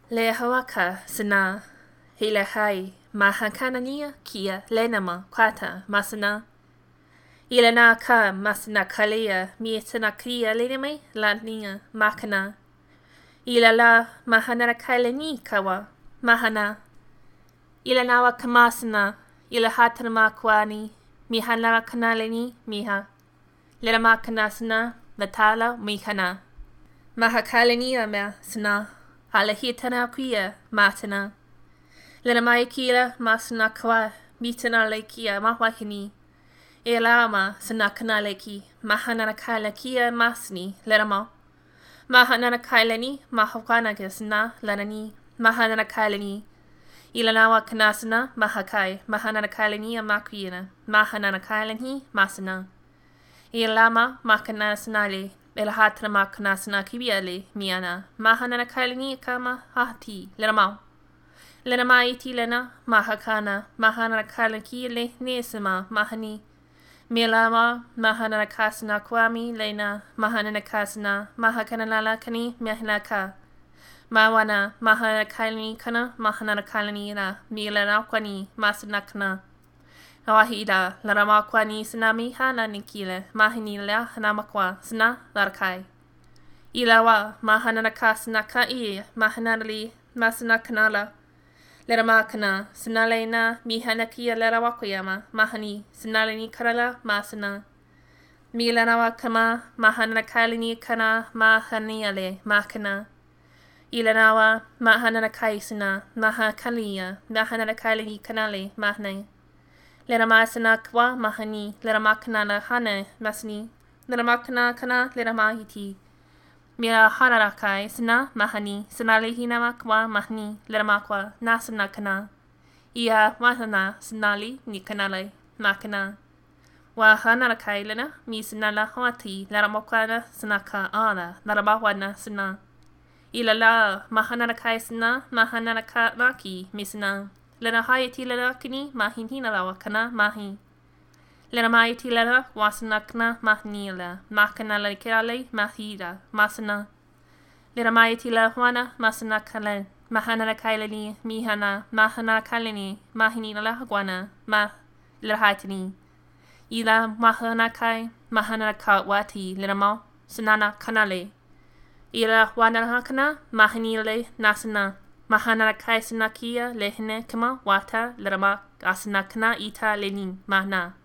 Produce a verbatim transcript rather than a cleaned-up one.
Le hawaka sana hila hai mahakanania kia lenama kwata masana. Ilana ka masana kalia mietana kria lename lania makana. Ilala mahanara kailani kawa mahana. Ilanawa kamasana ila hatana kwani mihanara kanaleni miha. Lema kanasana natala mikana. Mahakalani ama sana. Hala hitana kuya matana. Lena mai kila masana kwa mitana lekia mahwahini. Elama sanakana leki mahana kala kia masni lena mahana kailani mahwana gasna lanani mahana kailani. Ilanawa kanasana mahakai mahana kailani amakina mahana kailani masana. Ilama makanasnale Elhatana makanasana kibiale miana mahana kailani kama hati lena lena maiti lena mahakana mahana kalaki le nesama mahani milama mahana kasana kwami lena mahana kasana mahakana lala kani mehnaka mawana mahana kailani kana mahana kalani na milana kwani masanakna Nawahida larama kwani sanami hana nikile mahini la hanamakwa sana larkai Ilawa mahana kasana ka i mahanali masanakanala Lerama kana sinalena mihanakia lerawakuyama mahani sinaleni karala masana Milanawa kama mahana kalini kana mahaniale makana Ilanawa mahana kaisana mahakalia mahana kalini kanale mahne Lerama sana kwa mahani lerama kanala hana masni lerama kana kana lerama hiti Mira hanarakai sana mahani sanale hinama kwa mahni lerama kwa nasana kana Ia mahana sanali ni kanale makana Wa hanarakai lena mi sanala hawati lerama kwa na sanaka ala lerama wana sana Ila la mahanarakai sana mahanaraka laki misana Lena hayati lena kini mahin hinalawa kana mahi Lena maiti lena wasanakna mahnila makana lekale mahira masana Lena maiti la wana masana kale mahana kailani mihana mahana kalani mahini la hagwana ma lerahatini Ila mahana kai mahana kawati lena ma sanana kanale Ila wana hakana mahinile nasana Mahana kai sanakia lehne kama wata lerama asanakna ita lenin mahna